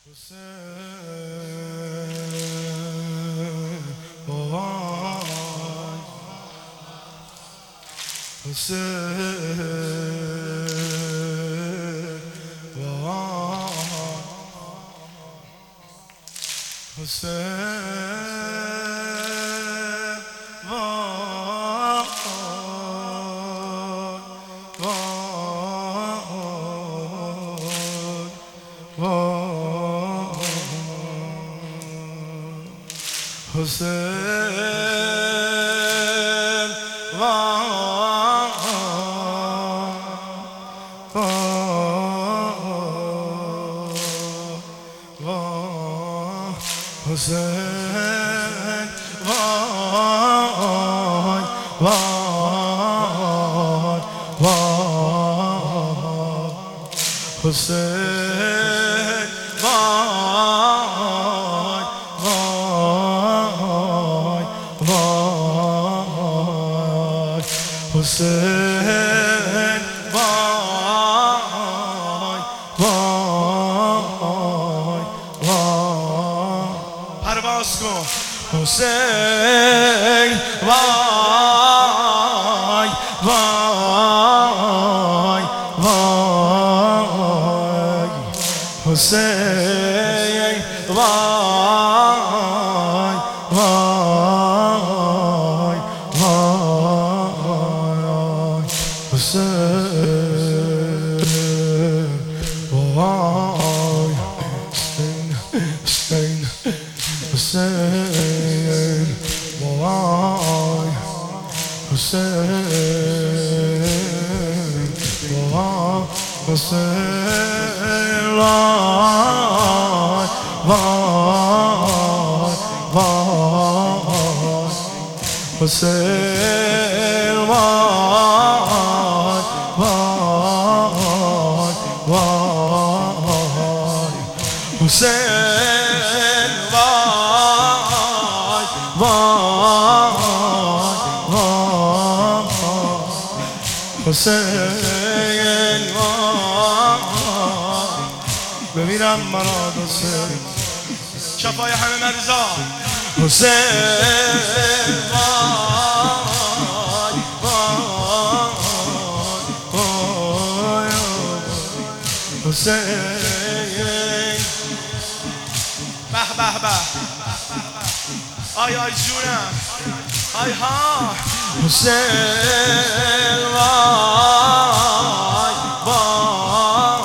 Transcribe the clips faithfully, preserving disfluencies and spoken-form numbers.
حسین وای حسین وای حسین وای وای وای حسین وای وای حسین وای وای وای حسین وای وای وای حسین وای وای وای پرواز کن حسین وای وای وای حسین وای وای وای حسین وای حسین حسین وای حسین وای حسین وای وای وای حسین وای وای وای حسین وای وای وای حسین وای ببینم مراد حسین شفای همه مریضا حسین وای وای وای حسین به به به آی آی جونم آی ها حسین وای وای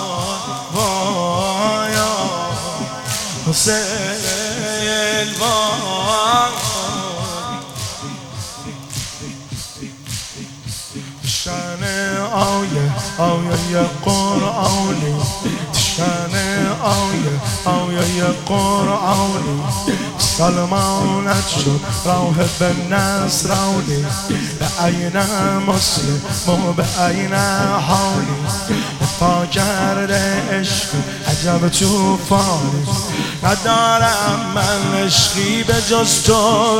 وای حسین وای شان آیه آیه قرآنی شان آیه آیه قرآنی سلمانت شد راه به نصرانی به عین مسلم و به عین حالی پا کرده عشق عجب توفانی ندارم من عشقی به جز تو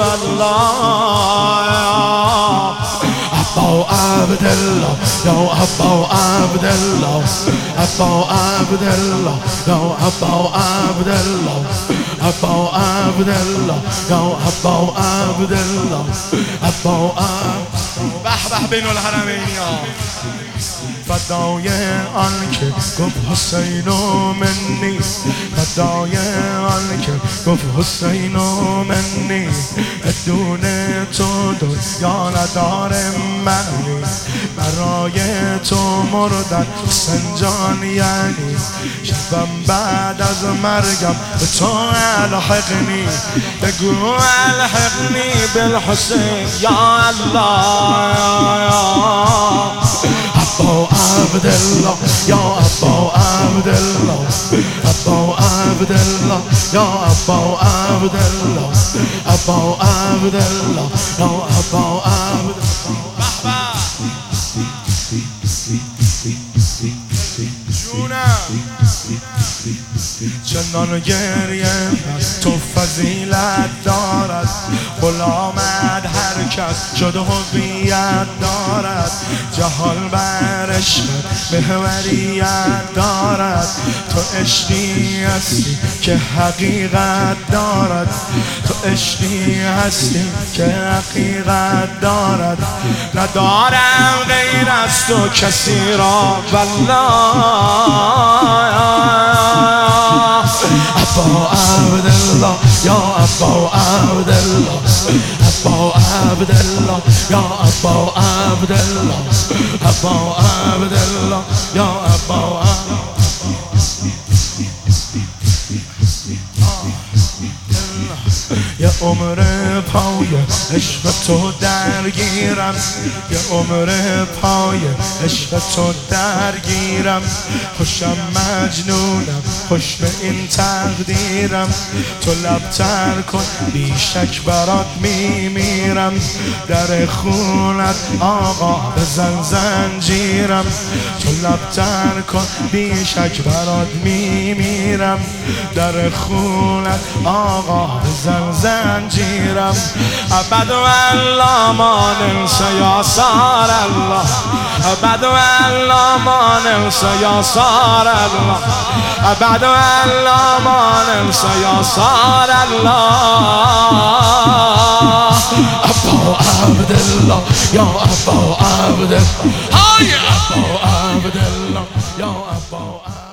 الله ابا عبدالله یا ابا عبدالله ابا عبدالله یا ابا عبدالله ابا عبدالله یا ابا عبدالله ابا به به بین الحرمین فدای آن که گفت حسین و منی فدای آن که گفت حسین و منی بدون تو دنیا نداره معنی برای تو مردن حسین جان یعنی شبم بعد از مرگم به تو الحقنی بگو الحقنی بالحسین یا الله ابا عبدالله یا ابا عبدالله ابا عبدالله یا ابا عبدالله ابا عبدالله یا ابا عبدالله جونم چنان گریه تو فضیلت دارد، غلامت هر کس شده هویت دارد، جهال بر عشق محوریت دارد، تو عشقی هستی که حقیقت دارد، تو عشقی هستی که حقیقت دارد، ندارم غیر از تو کسی را والله. ابا عبدالله یا ابا عبدالله، ابا عبدالله یا ابا عبدالله، ابا عبدالله یا ابا عبدالله. یه عمر پای عشق تو درگیرم، یه عمر پای عشق تو درگیرم، خوشم مجنونم خوش به این تقدیرم، تو لبتر کن بیشک برات میمیرم، در خونت آقا بزن زنجیرم، تو لبتر کن بیشک برات میمیرم، در خونت آقا بزن زنجیرم. ابد والله ما ننسى یا صار الله، ابد والله ما ننسى یا صار الله، ابد والله ما ننسى یا صار الله. ابا عبدالله یا ابا عبدالله، های ابا عبدالله یا ابا عبدالله.